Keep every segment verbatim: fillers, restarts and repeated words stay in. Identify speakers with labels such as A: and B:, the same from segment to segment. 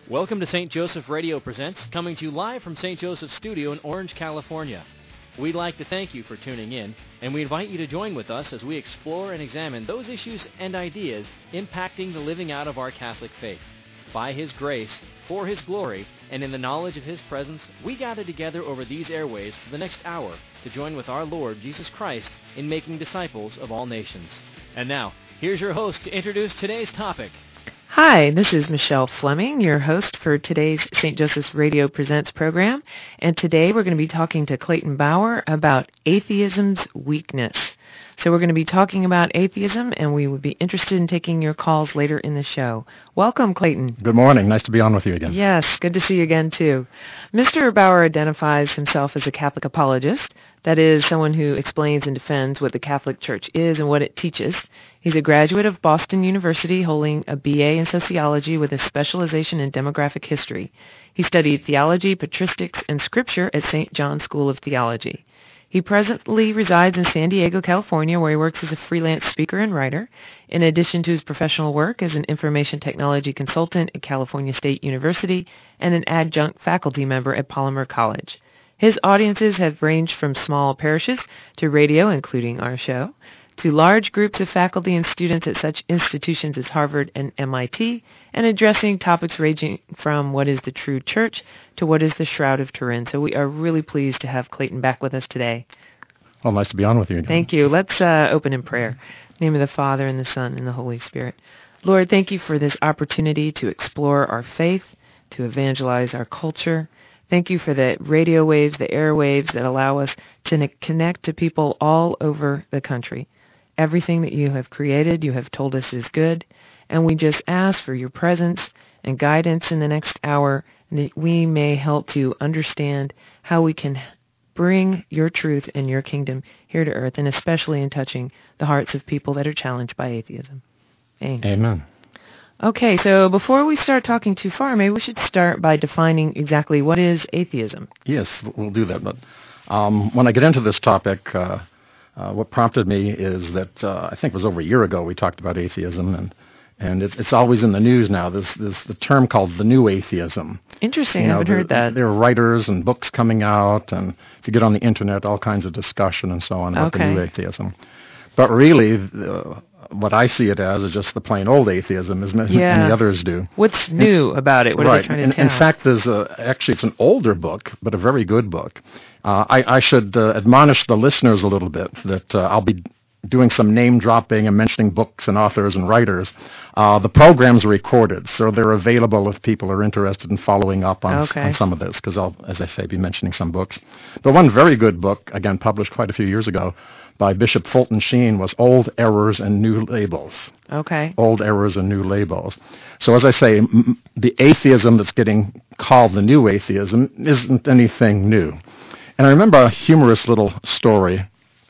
A: Welcome to Saint Joseph Radio Presents, coming to you live from Saint Joseph's studio in Orange, California. We'd like to thank you for tuning in, and we invite you to join with us as we explore and examine those issues and ideas impacting the living out of our Catholic faith. By His grace, for His glory, and in the knowledge of His presence, we gather together over these airways for the next hour to join with our Lord Jesus Christ in making disciples of all nations. And now, here's your host to introduce today's topic.
B: Hi, this is Michelle Fleming, your host for today's Saint Joseph's Radio Presents program, and today we're going to be talking to Clayton Bauer about atheism's weakness. So we're going to be talking about atheism, and we would be interested in taking your calls later in the show. Welcome, Clayton.
C: Good morning. Nice to be on with you again.
B: Yes, good to see you again, too. Mister Bauer identifies himself as a Catholic apologist, that is, someone who explains and defends what the Catholic Church is and what it teaches. He's a graduate of Boston University, holding a B A in sociology with a specialization in demographic history. He studied theology, patristics, and scripture at Saint John's School of Theology. He presently resides in San Diego, California, where he works as a freelance speaker and writer, in addition to his professional work as an information technology consultant at California State University and an adjunct faculty member at Palmer College. His audiences have ranged from small parishes to radio, including our show, to large groups of faculty and students at such institutions as Harvard and M I T, and addressing topics ranging from what is the true church to what is the Shroud of Turin. So we are really pleased to have Clayton back with us today.
C: Well, nice to be on with you again.
B: Thank you. Let's uh, open in prayer. In the name of the Father, and the Son, and the Holy Spirit. Lord, thank you for this opportunity to explore our faith, to evangelize our culture. Thank you for the radio waves, the airwaves that allow us to connect to people all over the country. Everything that you have created, you have told us is good, and we just ask for your presence and guidance in the next hour, and that we may help to understand how we can bring your truth and your kingdom here to earth, and especially in touching the hearts of people that are challenged by atheism. Amen.
C: Amen.
B: Okay, so before we start talking too far, maybe we should start by defining exactly what is atheism.
C: Yes, we'll do that. But um, when I get into this topic, uh, uh, what prompted me is that uh, I think it was over a year ago we talked about atheism, and and it's, it's always in the news now. There's, there's the term called the new atheism.
B: Interesting,
C: you know,
B: I haven't
C: there,
B: heard that.
C: There are writers and books coming out, and if you get on the internet, all kinds of discussion and so on about
B: okay.
C: the new atheism. But really, uh, what I see it as is just the plain old atheism, as many,
B: yeah.
C: many others do.
B: What's new
C: and,
B: about it? What
C: right.
B: are they trying to
C: in,
B: tell?
C: In fact, there's a, actually it's an older book, but a very good book. Uh, I, I should uh, admonish the listeners a little bit that uh, I'll be doing some name dropping and mentioning books and authors and writers. Uh, the programs are recorded, so they're available if people are interested in following up on,
B: okay.
C: on some of this, because I'll, as I say, be mentioning some books. But one very good book, again, published quite a few years ago, by Bishop Fulton Sheen, was Old Errors and New Labels.
B: Okay.
C: Old Errors and New Labels. So as I say, m- the atheism that's getting called the new atheism isn't anything new. And I remember a humorous little story.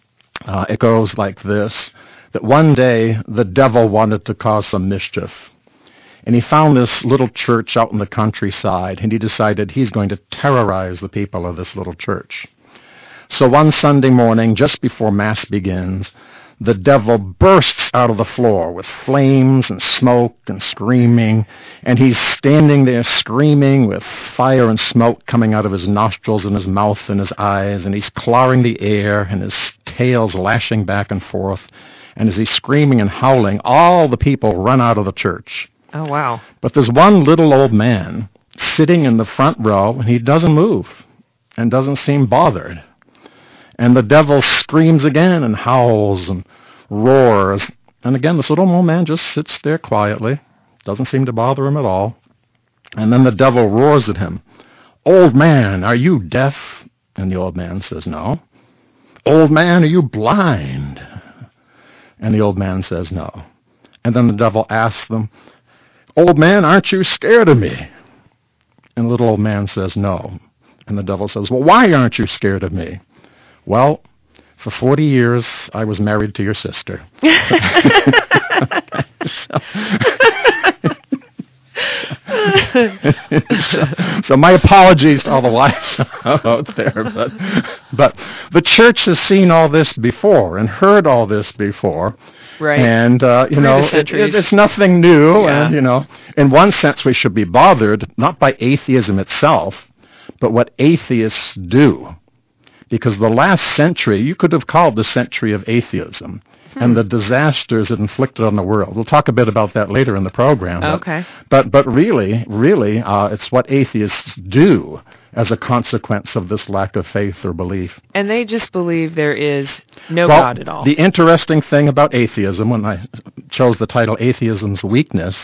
C: Uh, it goes like this, that one day the devil wanted to cause some mischief. And he found this little church out in the countryside, and he decided he's going to terrorize the people of this little church. So one Sunday morning, just before Mass begins, the devil bursts out of the floor with flames and smoke and screaming, and he's standing there screaming with fire and smoke coming out of his nostrils and his mouth and his eyes, and he's clawing the air, and his tail's lashing back and forth, and as he's screaming and howling, all the people run out of the church.
B: Oh, wow.
C: But there's one little old man sitting in the front row, and he doesn't move and doesn't seem bothered. And the devil screams again and howls and roars. And again, this little old man just sits there quietly. Doesn't seem to bother him at all. And then the devil roars at him. "Old man, are you deaf?" And the old man says, "No." "Old man, are you blind?" And the old man says, "No." And then the devil asks them, "Old man, aren't you scared of me?" And the little old man says, "No." And the devil says, "Well, why aren't you scared of me?" "Well, for forty years, I was married to your sister." so, so my apologies to all the wives out there, but, but the church has seen all this before and heard all this before,
B: Right.
C: And, uh, you
B: Through
C: know,
B: the
C: it,
B: centuries.
C: it, it's nothing new.
B: Yeah.
C: And, you know, in one sense we should be bothered, not by atheism itself, but what atheists do. Because the last century, you could have called the century of atheism. Hmm. And the disasters it inflicted on the world. We'll talk a bit about that later in the program. But,
B: okay.
C: But, but really, really, uh, it's what atheists do as a consequence of this lack of faith or belief.
B: And they just believe there is no
C: well,
B: God at all.
C: The interesting thing about atheism, when I chose the title Atheism's Weakness,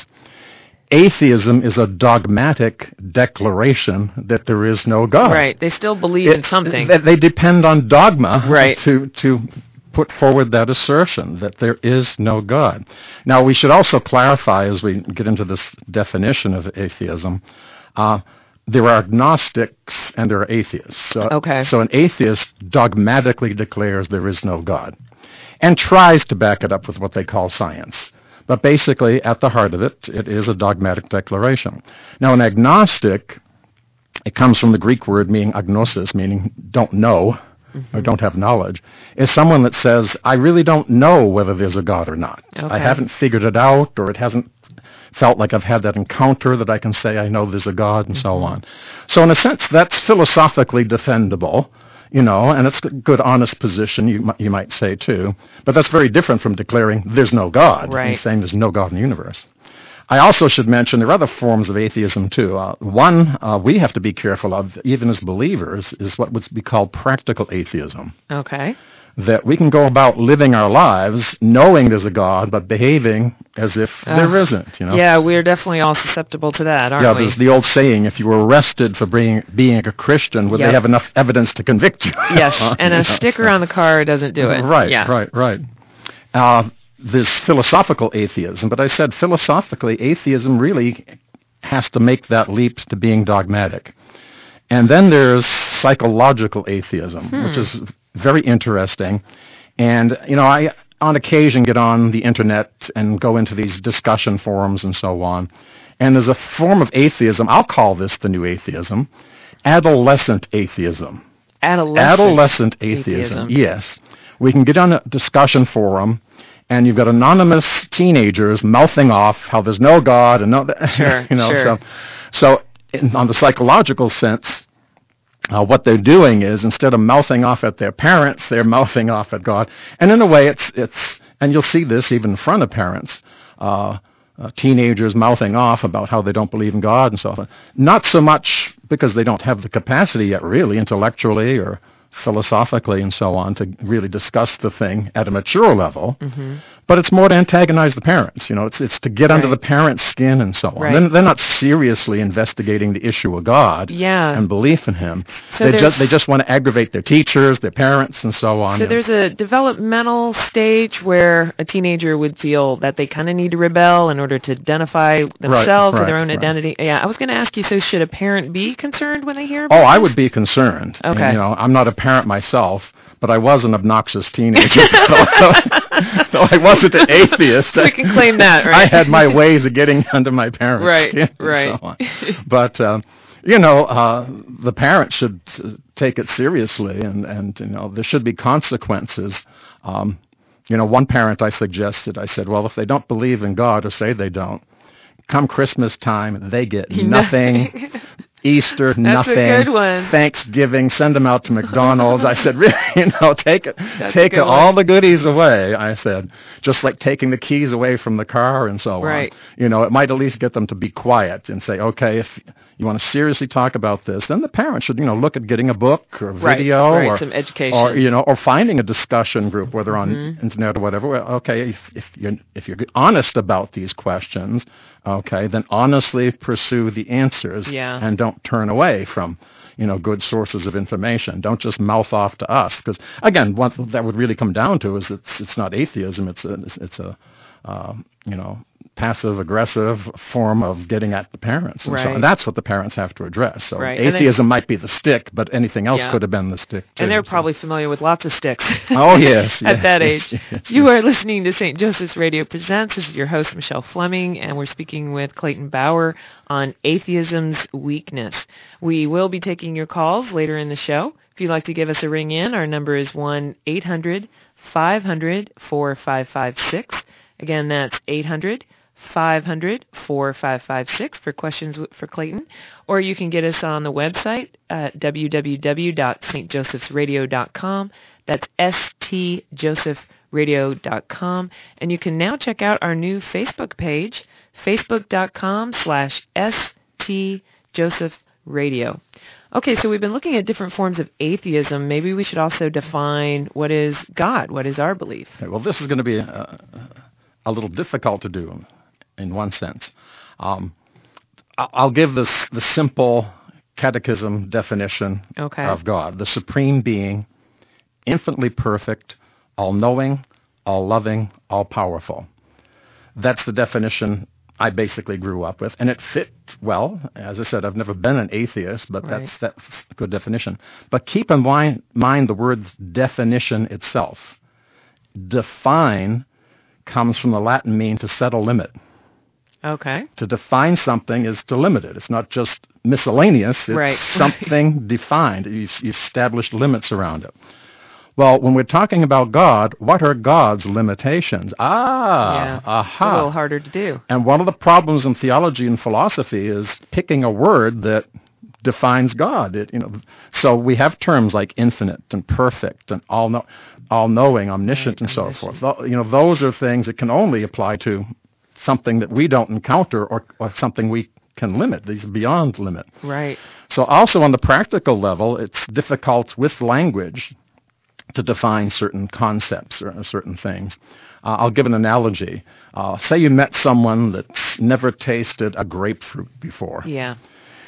C: atheism is a dogmatic declaration that there is no God.
B: Right. They still believe
C: it,
B: in something.
C: They, they depend on dogma
B: right.
C: to to put forward that assertion that there is no God. Now, we should also clarify as we get into this definition of atheism, uh, there are agnostics and there are atheists. So,
B: okay.
C: so an atheist dogmatically declares there is no God and tries to back it up with what they call science. But basically, at the heart of it, it is a dogmatic declaration. Now, an agnostic, it comes from the Greek word meaning agnosis, meaning don't know, mm-hmm. or don't have knowledge, is someone that says, I really don't know whether there's a God or not.
B: Okay.
C: I haven't figured it out, or it hasn't felt like I've had that encounter that I can say I know there's a God, and mm-hmm. so on. So in a sense, that's philosophically defendable. You know, and it's a good, honest position, you, you might say, too. But that's very different from declaring there's no God,
B: right.
C: and saying there's no God in the universe. I also should mention there are other forms of atheism, too. Uh, one uh, we have to be careful of, even as believers, is what would be called practical atheism.
B: Okay.
C: That we can go about living our lives knowing there's a God, but behaving as if uh, there isn't. You know?
B: Yeah, we're definitely all susceptible to that, aren't
C: yeah,
B: we?
C: Yeah, there's the old saying, if you were arrested for being, being a Christian, would
B: yep.
C: they have enough evidence to convict you?
B: Yes, and a
C: know,
B: sticker
C: so.
B: on the car doesn't do it.
C: Right,
B: yeah.
C: right, right. Uh, there's philosophical atheism, but I said philosophically, atheism really has to make that leap to being dogmatic. And then there's psychological atheism,
B: hmm.
C: which is very interesting. And, you know, I on occasion get on the internet and go into these discussion forums and so on. And there's a form of atheism, I'll call this the new atheism, adolescent atheism.
B: Adolescent,
C: adolescent atheism,
B: atheism.
C: Yes. We can get on a discussion forum, and you've got anonymous teenagers mouthing off how there's no God and no,
B: sure,
C: you know,
B: sure.
C: so, so in, on the psychological sense, Uh, what they're doing is instead of mouthing off at their parents, they're mouthing off at God. And in a way, it's, it's and you'll see this even in front of parents, uh, uh, teenagers mouthing off about how they don't believe in God and so on. Not so much because they don't have the capacity yet, really, intellectually or philosophically and so on, to really discuss the thing at a mature level,
B: mm-hmm.
C: but it's more to antagonize the parents. You know, it's it's to get
B: right.
C: under the parents' skin and so on.
B: Right.
C: They're, they're not seriously investigating the issue of God
B: yeah.
C: and belief in Him.
B: So
C: they just they just want to aggravate their teachers, their parents, and so on.
B: So there's a developmental stage where a teenager would feel that they kind of need to rebel in order to identify themselves
C: right, right,
B: with their own
C: right.
B: identity. Yeah, I was going to ask you, so should a parent be concerned when they hear about
C: Oh, I
B: this?
C: would be concerned.
B: Okay.
C: And, you know, I'm not a parent myself, but I was an obnoxious teenager. though, though I wasn't an atheist.
B: We can claim that, right?
C: I had my ways of getting under my parents'
B: right,
C: skin.
B: Right,
C: and so on. But, um, you know, uh, the parents should uh, take it seriously, and, and, you know, there should be consequences. Um, you know, one parent I suggested, I said, well, if they don't believe in God or say they don't, come Christmas time, they get nothing. Easter,
B: That's
C: nothing.
B: a good one.
C: Thanksgiving, send them out to McDonald's. I said, really, you know, take it,
B: That's
C: take
B: a good
C: all
B: one.
C: the goodies away. I said, just like taking the keys away from the car and so
B: right.
C: on. You know, it might at least get them to be quiet and say, okay, if you want to seriously talk about this, then the parents should, you know, look at getting a book or a video
B: right, right,
C: or
B: some education,
C: or you know, or finding a discussion group, whether on
B: mm-hmm.
C: internet or whatever. Well, okay, if, if you're if you're honest about these questions, okay, then honestly pursue the answers,
B: yeah.
C: and don't turn away from, you know, good sources of information. Don't just mouth off to us, because again, what that would really come down to is it's it's not atheism. It's a it's, it's a uh, you know, passive aggressive form of getting at the parents, and,
B: right.
C: so, and that's what the parents have to address. So
B: right.
C: atheism might be the stick, but anything else
B: yeah.
C: could have been the stick too.
B: And they're
C: so.
B: probably familiar with lots of sticks.
C: Oh yes,
B: at
C: yes,
B: that
C: yes,
B: age.
C: yes,
B: You
C: yes.
B: are listening to Saint Joseph's Radio Presents. This is your host, Michelle Fleming, and we're speaking with Clayton Bauer on atheism's weakness. We will be taking your calls later in the show. If you'd like to give us a ring in, our number is one eight hundred five hundred, four five five six. Again, that's eight hundred, five hundred, four five five six for questions for Clayton. Or you can get us on the website at w w w dot s t josephs radio dot com. That's s t joseph radio dot com. And you can now check out our new Facebook page, facebook.com slash stjosephradio. Okay, so we've been looking at different forms of atheism. Maybe we should also define what is God, what is our belief.
C: Okay, well, this is going to be a, a little difficult to do in one sense. Um, I'll give this the simple catechism definition
B: okay.
C: of God, the supreme being, infinitely perfect, all-knowing, all-loving, all-powerful. That's the definition I basically grew up with, and it fit well. As I said, I've never been an atheist, but
B: right.
C: that's that's a good definition. But keep in mind, mind the word definition itself. Define comes from the Latin mean to set a limit.
B: Okay.
C: To define something is to limit it. It's not just miscellaneous. It's
B: right.
C: something defined. You've, you've established limits around it. Well, when we're talking about God, what are God's limitations? Ah,
B: yeah.
C: aha.
B: It's a little harder to do.
C: And one of the problems in theology and philosophy is picking a word that defines God. It, you know, so we have terms like infinite and perfect and all know, all-knowing, omniscient,
B: right,
C: and
B: omniscient.
C: so forth. You know, those are things that can only apply to something that we don't encounter or, or something we can limit. These are beyond limit.
B: Right.
C: So also on the practical level, it's difficult with language to define certain concepts or certain things. Uh, I'll give an analogy. Uh, say you met someone that's never tasted a grapefruit before.
B: Yeah.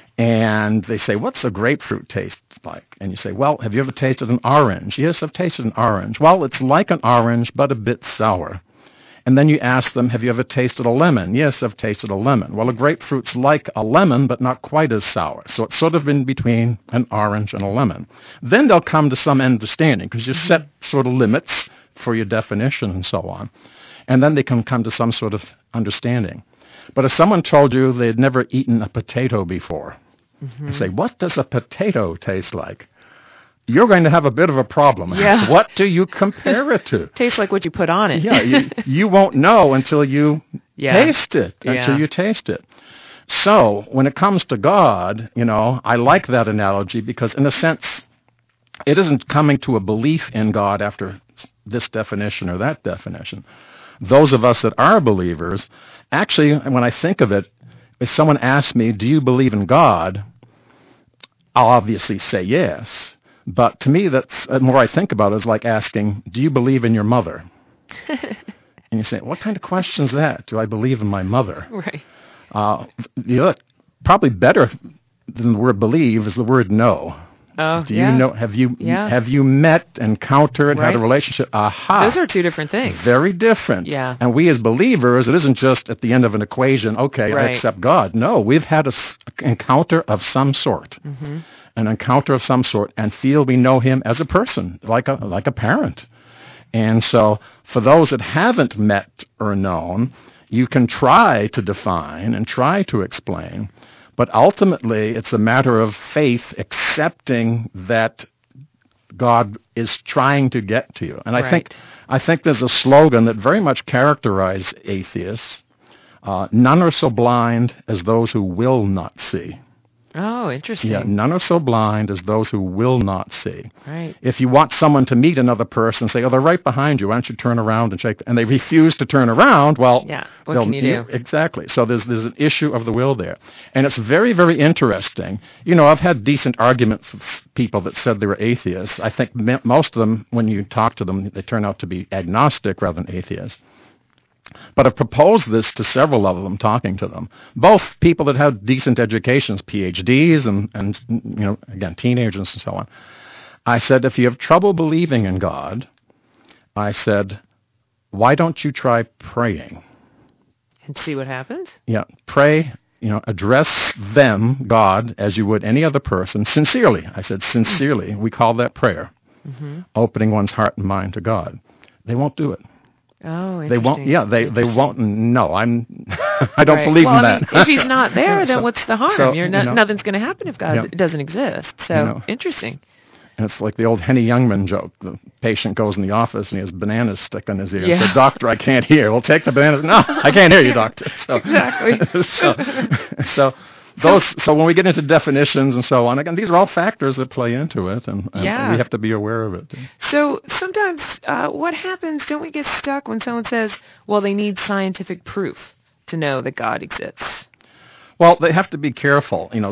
C: And they say, what's a grapefruit taste like? And you say, well, have you ever tasted an orange? Yes, I've tasted an orange. Well, it's like an orange, but a bit sour. And then you ask them, have you ever tasted a lemon? Yes, I've tasted a lemon. Well, a grapefruit's like a lemon, but not quite as sour. So it's sort of in between an orange and a lemon. Then they'll come to some understanding, because you set sort of limits for your definition and so on. And then they can come to some sort of understanding. But if someone told you they'd never eaten a potato before, mm-hmm. and say, what does a potato taste like? You're going to have a bit of a problem.
B: Yeah.
C: What do you compare it to?
B: Tastes like what you put on it.
C: Yeah, you, you won't know until you
B: yeah.
C: taste it,
B: yeah.
C: until you taste it. So when it comes to God, you know, I like that analogy because in a sense, it isn't coming to a belief in God after this definition or that definition. Those of us that are believers, actually, when I think of it, if someone asks me, do you believe in God? I'll obviously say yes. But to me, that's the more I think about it, is like asking, do you believe in your mother? And you say, what kind of question is that? Do I believe in my mother?
B: Right.
C: Uh, the other, probably better than the word believe is the word know.
B: Oh,
C: do you
B: yeah.
C: know? Have you
B: yeah.
C: have you met, encountered,
B: right.
C: had a relationship? Aha.
B: Those are two different things.
C: Very different.
B: Yeah.
C: And we as believers, it isn't just at the end of an equation, okay,
B: right.
C: I accept God. No, we've had an encounter of some sort.
B: Mm-hmm.
C: An encounter of some sort, and feel we know him as a person, like a like a parent. And so for those that haven't met or known, you can try to define and try to explain, but ultimately it's a matter of faith accepting that God is trying to get to you. And I
B: right.
C: think I think there's a slogan that very much characterizes atheists. Uh, none are so blind as those who will not see.
B: Oh, interesting.
C: Yeah, none are so blind as those who will not see.
B: Right.
C: If you want someone to meet another person, say, oh, they're right behind you. Why don't you turn around and shake them? And they refuse to turn around. Well,
B: yeah. What can you do?
C: Exactly. So there's there's an issue of the will there. And it's very, very interesting. You know, I've had decent arguments with people that said they were atheists. I think most of them, when you talk to them, they turn out to be agnostic rather than atheists. But I've proposed this to several of them, talking to them, both people that have decent educations, P H Ds, and, and you know, again, teenagers and so on. I said, if you have trouble believing in God, I said, why don't you try praying?
B: And see what happens?
C: Yeah, pray, you know, address them, God, as you would any other person, sincerely. I said, sincerely. We call that prayer, mm-hmm. opening one's heart and mind to God. They won't do it.
B: Oh, interesting.
C: They won't. Yeah, they, they won't. No, I'm. I don't
B: right.
C: believe
B: well,
C: in
B: I
C: that.
B: mean, if he's not there, then
C: so,
B: what's the harm?
C: so,
B: You're not,
C: you know,
B: nothing's going to happen if God
C: yeah.
B: doesn't exist. So
C: you know.
B: interesting.
C: And it's like the old Henny Youngman joke. The patient goes in the office and he has bananas stuck in his ear.
B: Yeah.
C: And said, "Doctor, I can't hear." "Well, take the bananas." "No, I can't hear you, doctor." So,
B: Exactly.
C: so, so, those, so when we get into definitions and so on, again, these are all factors that play into it, and, and
B: Yeah.
C: we have to be aware of it.
B: So sometimes uh, what happens, don't we get stuck when someone says, well, they need scientific proof to know that God exists?
C: Well, they have to be careful. You know,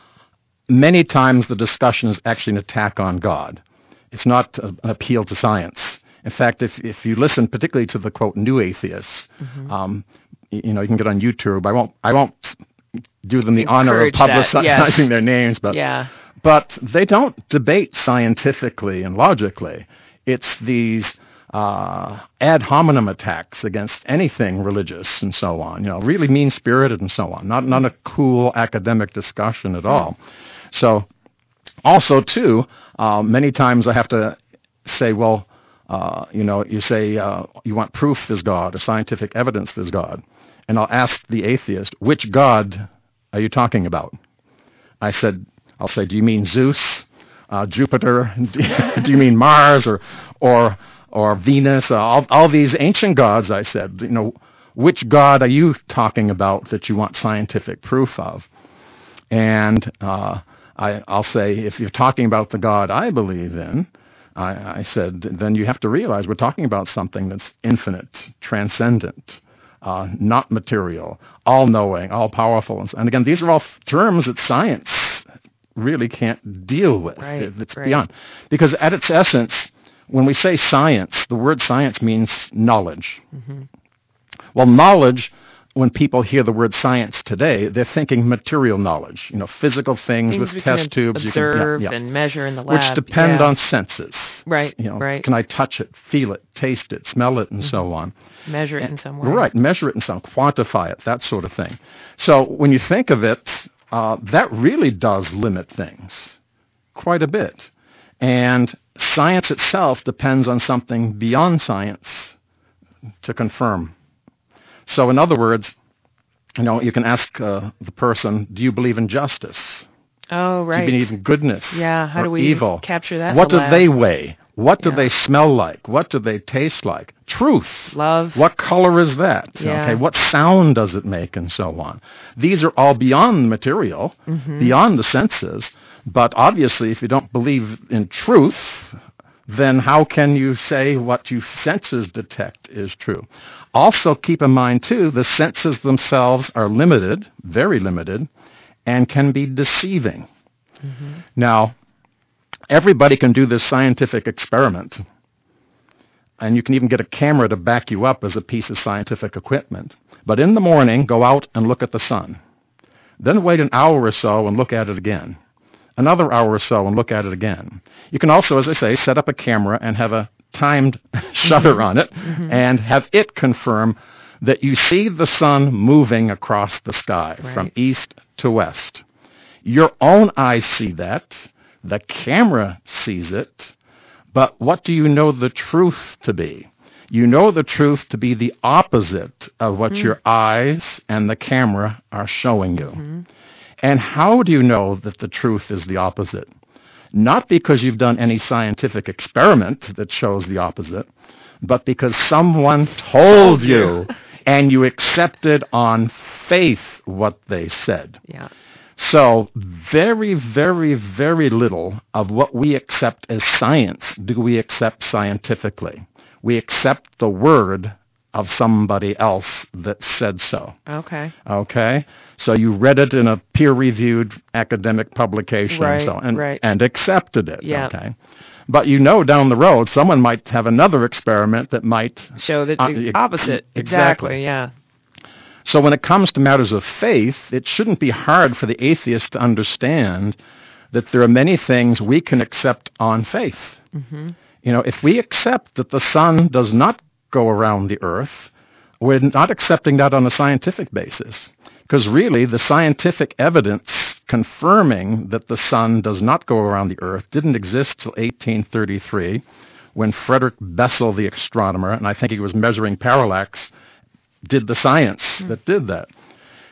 C: many times the discussion is actually an attack on God. It's not a, an appeal to science. In fact, if if you listen particularly to the, quote, new atheists, mm-hmm. um, you, you know, you can get on YouTube. I won't I won't do them the honor of publicizing
B: yes.
C: their names, but
B: yeah.
C: but they don't debate scientifically and logically. It's these uh, ad hominem attacks against anything religious and so on. You know, really mean-spirited and so on. Not not a cool academic discussion at all. So, also too, uh, many times I have to say, well, uh, you know, you say uh, you want proof there's God, or scientific evidence there's God, and I'll ask the atheist, which God are you talking about? I said, I'll say, do you mean Zeus, uh, Jupiter? Do you mean Mars or or or Venus? Uh, all, all these ancient gods, I said, you know, which God are you talking about that you want scientific proof of? And uh, I, I'll say, if you're talking about the God I believe in, I, I said, then you have to realize we're talking about something that's infinite, transcendent, uh, not material, all-knowing, all-powerful. And, and again, these are all f- terms that science really can't deal with.
B: Right,
C: It, it's
B: right.
C: beyond. Because at its essence, when we say science, the word science means knowledge.
B: Mm-hmm.
C: Well, knowledge, when people hear the word science today, they're thinking material knowledge, you know, physical things,
B: Things
C: with
B: we
C: test
B: can
C: tubes.
B: observe
C: you can, yeah, yeah.
B: and measure in the lab.
C: Which depend
B: yeah.
C: on senses.
B: Right,
C: You know,
B: right.
C: Can I touch it, feel it, taste it, smell it, and
B: Mm-hmm.
C: so on.
B: Measure it
C: And-
B: in some way.
C: Right, measure it in some, quantify it, that sort of thing. So when you think of it, uh, that really does limit things quite a bit. And science itself depends on something beyond science to confirm. So in other words, you know, you can ask uh, the person, do you believe in justice?
B: Oh, right.
C: Do you believe in goodness?
B: Yeah, how
C: or
B: do we
C: evil?
B: capture that in
C: What
B: the
C: do
B: lab?
C: they weigh? What do
B: Yeah.
C: they smell like? What do they taste like? Truth.
B: Love.
C: What color is that?
B: Yeah.
C: Okay, what sound does it make, and so on. These are all beyond the material,
B: Mm-hmm.
C: beyond the senses. But obviously, if you don't believe in truth, then how can you say what your senses detect is true? Also, keep in mind, too, the senses themselves are limited, very limited, and can be deceiving.
B: Mm-hmm.
C: Now, everybody can do this scientific experiment, and you can even get a camera to back you up as a piece of scientific equipment. But in the morning, go out and look at the sun. Then wait an hour or so and look at it again. Another hour or so and look at it again. You can also, as I say, set up a camera and have a timed shutter on it
B: Mm-hmm.
C: and have it confirm that you see the sun moving across the sky
B: Right.
C: from east to west. Your own eyes see that. The camera sees it. But what do you know the truth to be? You know the truth to be the opposite of what
B: Mm.
C: your eyes and the camera are showing you.
B: Mm-hmm.
C: And how do you know that the truth is the opposite? Not because you've done any scientific experiment that shows the opposite, but because someone told you and you accepted on faith what they said.
B: Yeah.
C: So very, very, very little of what we accept as science do we accept scientifically. We accept the word of somebody else that said so.
B: Okay.
C: Okay? So you read it in a peer-reviewed academic publication
B: Right,
C: and so on, and,
B: right.
C: and accepted it.
B: Yeah.
C: Okay? But you know down the road someone might have another experiment that might...
B: Show that
C: Uh,
B: the
C: e-
B: opposite.
C: exactly.
B: Yeah.
C: So when it comes to matters of faith, it shouldn't be hard for the atheist to understand that there are many things we can accept on faith.
B: Mm-hmm.
C: You know, if we accept that the sun does not go around the earth, we're not accepting that on a scientific basis. Because really, the scientific evidence confirming that the sun does not go around the earth didn't exist till eighteen thirty-three, when Frederick Bessel, the astronomer, and I think he was measuring parallax, did the science
B: Mm.
C: that did that.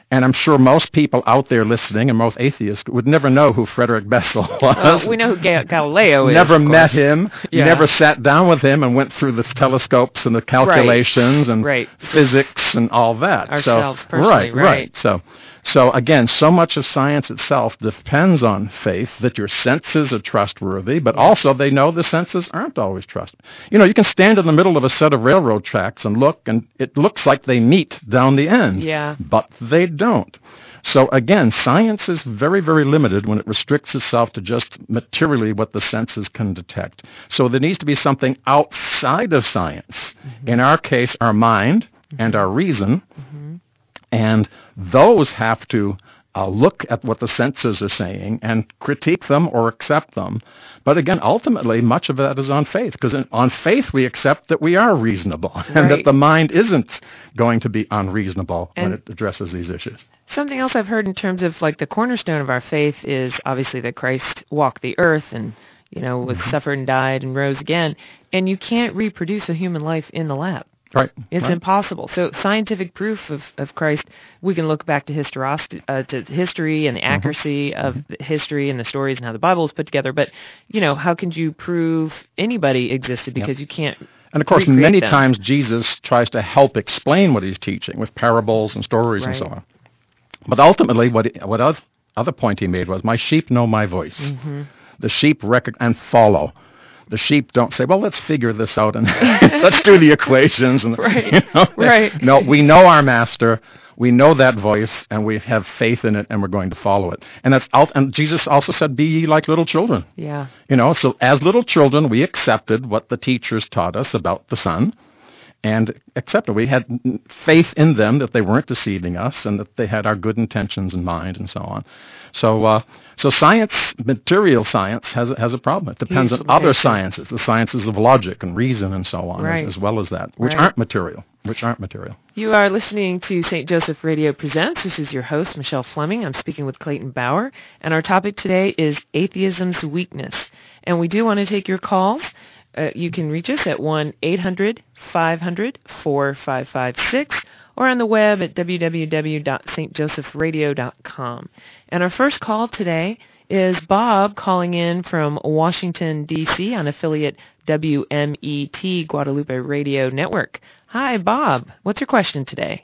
C: And I'm sure most people out there listening, and most atheists, would never know who Frederick Bessel was.
B: Uh, we know who Ga- Galileo is.
C: Never met him,
B: yeah.
C: never sat down with him and went through the telescopes and the calculations
B: right.
C: and
B: right.
C: physics and all that.
B: Ourselves
C: so,
B: personally,
C: right,
B: right.
C: right. So, so again, so much of science itself depends on faith, that your senses are trustworthy, but also they know the senses aren't always trustworthy. You know, you can stand in the middle of a set of railroad tracks and look, and it looks like they meet down the end,
B: yeah.
C: but they don't. So again, science is very, very limited when it restricts itself to just materially what the senses can detect. So there needs to be something outside of science. Mm-hmm. In our case, our mind mm-hmm. and our reason, mm-hmm. and those have to uh, look at what the senses are saying and critique them or accept them. But again, ultimately, much of that is on faith, because on faith we accept that we are reasonable and
B: right.
C: that the mind isn't going to be unreasonable
B: and
C: when it addresses these issues.
B: Something else I've heard in terms of like the cornerstone of our faith is obviously that Christ walked the earth and, you know, was mm-hmm. suffered and died and rose again. And you can't reproduce a human life in the lab.
C: Right.
B: It's
C: right.
B: impossible. So scientific proof of, of Christ, we can look back to, hysteros- uh, to history and the accuracy mm-hmm. of mm-hmm. the history and the stories and how the Bible is put together. But, you know, how can you prove anybody existed because yep. you can't
C: And, of course, many
B: them.
C: times Jesus tries to help explain what he's teaching with parables and stories
B: right.
C: and so on. But ultimately, what he, what other, other point he made was, my sheep know my voice. Mm-hmm. The sheep rec- and follow. The sheep don't say, well, let's figure this out and let's do the equations. And,
B: right,
C: you know,
B: right.
C: No, we know our master, we know that voice, and we have faith in it, and we're going to follow it. And that's out, and Jesus also said, be ye like little children.
B: Yeah.
C: You know, so as little children, we accepted what the teachers taught us about the Son, and accepted. We had faith in them that they weren't deceiving us and that they had our good intentions in mind and so on. So uh, so science, material science, has, has a problem. It depends on other sciences, the sciences of logic and reason and so on,
B: right.
C: as, as well as that, which
B: right.
C: aren't material, which aren't material.
B: You are listening to Saint Joseph Radio Presents. This is your host, Michelle Fleming. I'm speaking with Clayton Bauer, and our topic today is atheism's weakness. And we do want to take your calls. Uh, you can reach us at one eight hundred five hundred four five five six or on the web at w w w dot s t joseph radio dot com. And our first call today is Bob calling in from Washington, D C on affiliate W M E T Guadalupe Radio Network. Hi, Bob. What's your question today?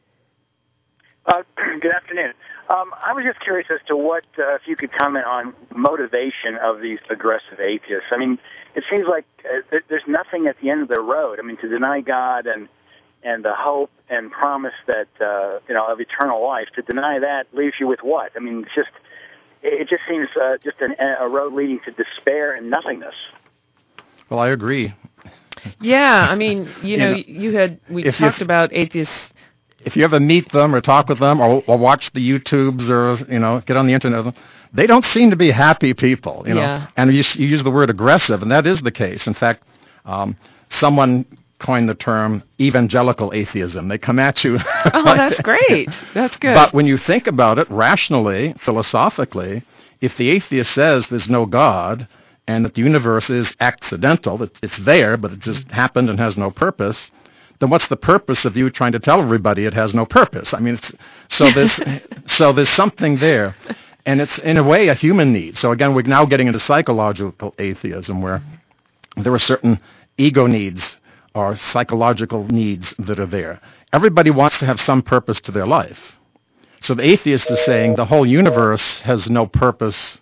D: Uh, good afternoon. Um, I was just curious as to what, uh, if you could comment on motivation of these aggressive atheists. I mean, it seems like uh, there's nothing at the end of their road. I mean, to deny God and and the hope and promise that uh, you know of eternal life, to deny that leaves you with what? I mean, it's just it just seems uh, just an, a road leading to despair and nothingness.
C: Well, I agree.
B: Yeah, I mean, you know, you, know, you had we talked about atheists.
C: If you ever meet them or talk with them or, or watch the YouTubes or, you know, get on the internet, they don't seem to be happy people, you know.
B: Yeah.
C: And you, you use the word aggressive, and that is the case. In fact, um, someone coined the term evangelical atheism. They come at you.
B: Oh, that's great. That's good.
C: But when you think about it rationally, philosophically, if the atheist says there's no God and that the universe is accidental, that it's there, but it just happened and has no purpose, then what's the purpose of you trying to tell everybody it has no purpose? I mean, it's, so there's so there's something there, and it's in a way a human need. So again, we're now getting into psychological atheism, where there are certain ego needs or psychological needs that are there. Everybody wants to have some purpose to their life. So the atheist is saying the whole universe has no purpose,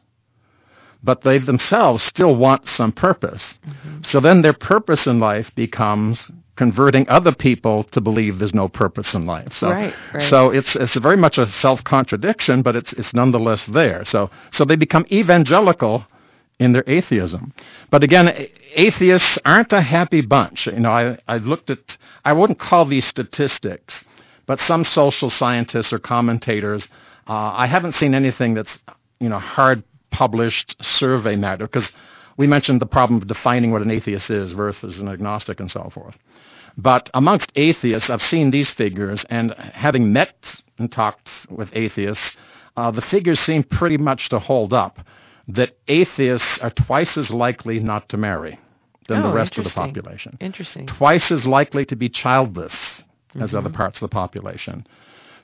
C: but they themselves still want some purpose. Mm-hmm. So then their purpose in life becomes converting other people to believe there's no purpose in life. So,
B: right, right.
C: so it's it's very much a self-contradiction, but it's it's nonetheless there. So so they become evangelical in their atheism. But again, atheists aren't a happy bunch. You know, I I looked at, I wouldn't call these statistics, but some social scientists or commentators, uh, I haven't seen anything that's, you know, hard published survey matter, because we mentioned the problem of defining what an atheist is versus an agnostic and so forth. But amongst atheists, I've seen these figures, and having met and talked with atheists, uh, the figures seem pretty much to hold up, that atheists are twice as likely not to marry than
B: oh,
C: the rest of the population.
B: Interesting.
C: Twice as likely to be childless as
B: mm-hmm.
C: other parts of the population.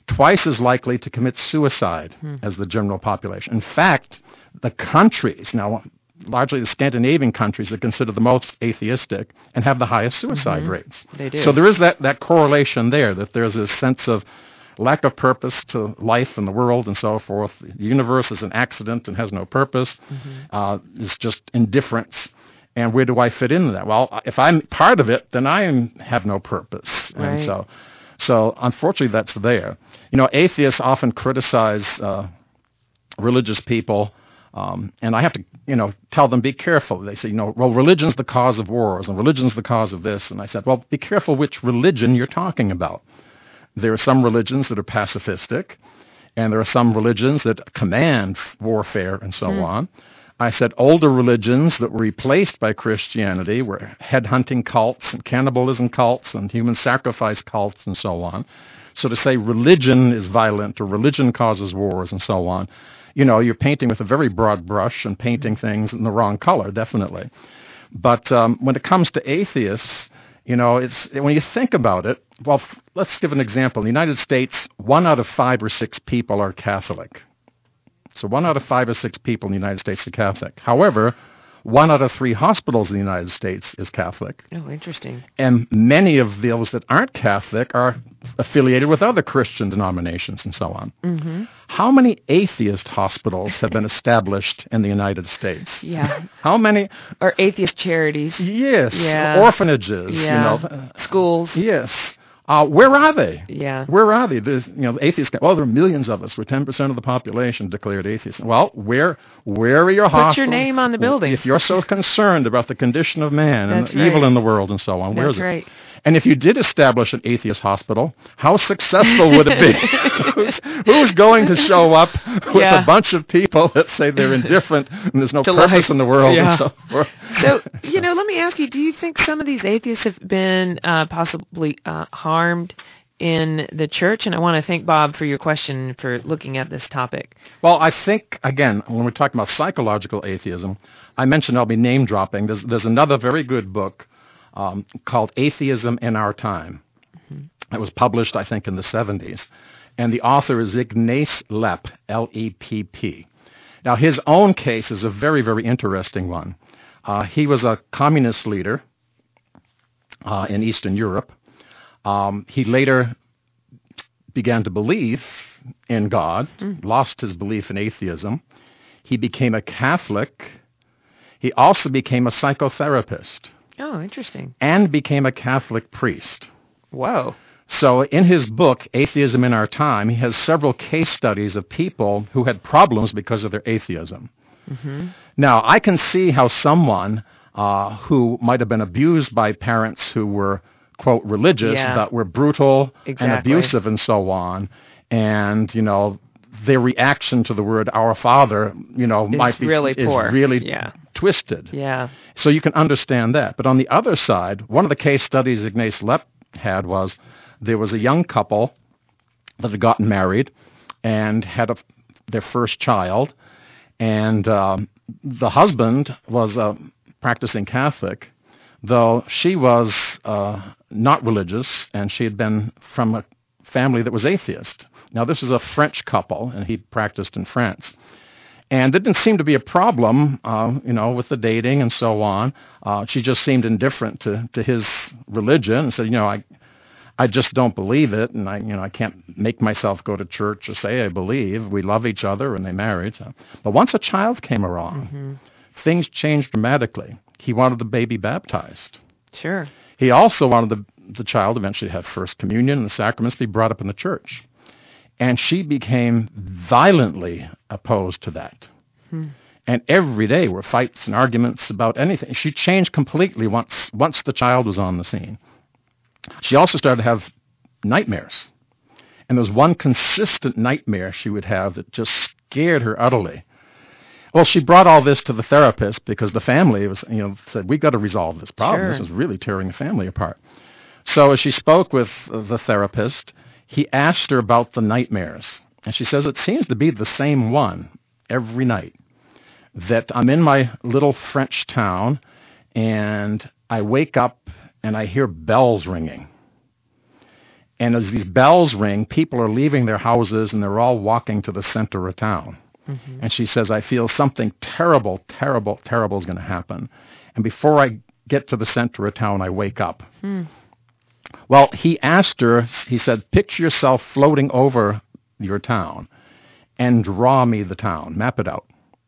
C: twice as likely to commit suicide hmm. as the general population. In fact, the countries, now largely the Scandinavian countries, are considered the most atheistic and have the highest suicide
B: mm-hmm.
C: rates.
B: They do.
C: So there is that, that correlation there, that there's a sense of lack of purpose to life and the world and so forth. The universe is an accident and has no purpose. Mm-hmm. Uh, it's just indifference. And where do I fit into that? Well, if I'm part of it, then I am, have no purpose.
B: Right.
C: And so, so unfortunately, that's there. You know, atheists often criticize uh, religious people, um, and I have to, you know, tell them, be careful. They say, you know, well, religion's the cause of wars, and religion's the cause of this. And I said, well, be careful which religion you're talking about. There are some religions that are pacifistic, and there are some religions that command warfare and so mm. on. I said older religions that were replaced by Christianity were headhunting cults and cannibalism cults and human sacrifice cults and so on. So to say religion is violent or religion causes wars and so on, you know, you're painting with a very broad brush and painting things in the wrong color, definitely. But um, when it comes to atheists, you know, it's when you think about it, well, f- let's give an example. In the United States, one out of five or six people are Catholic. So one out of five or six people in the United States are Catholic. However, one out of three hospitals in the United States is Catholic.
B: Oh, interesting.
C: And many of those that aren't Catholic are affiliated with other Christian denominations and so on. Mm-hmm. How many atheist hospitals have been established in the United States?
B: Yeah.
C: How many?
B: Or atheist charities.
C: Yes.
B: Yeah.
C: Orphanages.
B: Yeah.
C: You know.
B: Schools.
C: Yes. Uh, where are they?
B: Yeah.
C: Where are they? There's, you know, the atheists. Well, there are millions of us. We're ten percent of the population declared atheists. Well, where, where are your
B: Put
C: hospitals?
B: Put your name on the building.
C: If you're so concerned about the condition of man and
B: That's
C: the
B: right.
C: evil in the world and so on, where
B: That's
C: is it?
B: right.
C: And if you did establish an atheist hospital, how successful would it be? who's, who's going to show up with
B: yeah.
C: a bunch of people that say they're indifferent and there's no
B: to
C: purpose
B: life.
C: in the world
B: yeah.
C: and so forth?
B: So, you know, let me ask you, do you think some of these atheists have been uh, possibly uh, harmed in the church? And I want to thank Bob for your question for looking at this topic.
C: Well, I think, again, when we're talking about psychological atheism, I mentioned I'll be name dropping. There's, there's another very good book um, called Atheism in Our Time. Mm-hmm. It was published, I think, in the seventies. And the author is Ignace Lepp, L E P P. Now, his own case is a very, very interesting one. Uh, he was a communist leader uh, in Eastern Europe. Um, he later began to believe in God, mm. lost his belief in atheism. He became a Catholic. He also became a psychotherapist.
B: Oh, interesting.
C: And became a Catholic priest.
B: Whoa.
C: So in his book, Atheism in Our Time, he has several case studies of people who had problems because of their atheism. Mm-hmm. Now, I can see how someone uh, who might have been abused by parents who were, quote, religious,
B: yeah.
C: but were brutal
B: exactly.
C: and abusive and so on, and, you know, their reaction to the word Our Father, you know,
B: it's
C: might be
B: really
C: is
B: poor.
C: really
B: yeah.
C: twisted.
B: Yeah.
C: So you can understand that. But on the other side, one of the case studies Ignace Lepp had was there was a young couple that had gotten married and had a, their first child, and um, the husband was a practicing Catholic, though she was uh, not religious, and she had been from a family that was atheist. Now, this is a French couple, and he practiced in France. And there didn't seem to be a problem, uh, you know, with the dating and so on. Uh, she just seemed indifferent to, to his religion and said, you know, I I just don't believe it, and I, you know, I can't make myself go to church or say I believe. We love each other, and they married. So. But once a child came along, mm-hmm. things changed dramatically. He wanted the baby baptized.
B: Sure.
C: He also wanted the, the child eventually to have First Communion and the sacraments be brought up in the church. And she became violently opposed to that. Hmm. And every day were fights and arguments about anything. She changed completely once once the child was on the scene. She also started to have nightmares. And there was one consistent nightmare she would have that just scared her utterly. Well, she brought all this to the therapist because the family was, you know, said, we've got to resolve this problem.
B: Sure.
C: This is really tearing the family apart. So as she spoke with the therapist, he asked her about the nightmares. And she says, it seems to be the same one every night. That I'm in my little French town, and I wake up and I hear bells ringing. And as these bells ring, people are leaving their houses, and they're all walking to the center of town. Mm-hmm. And she says, I feel something terrible, terrible, terrible is going to happen. And before I get to the center of town, I wake up. Hmm. Well, he asked her, he said, picture yourself floating over your town and draw me the town, map it out.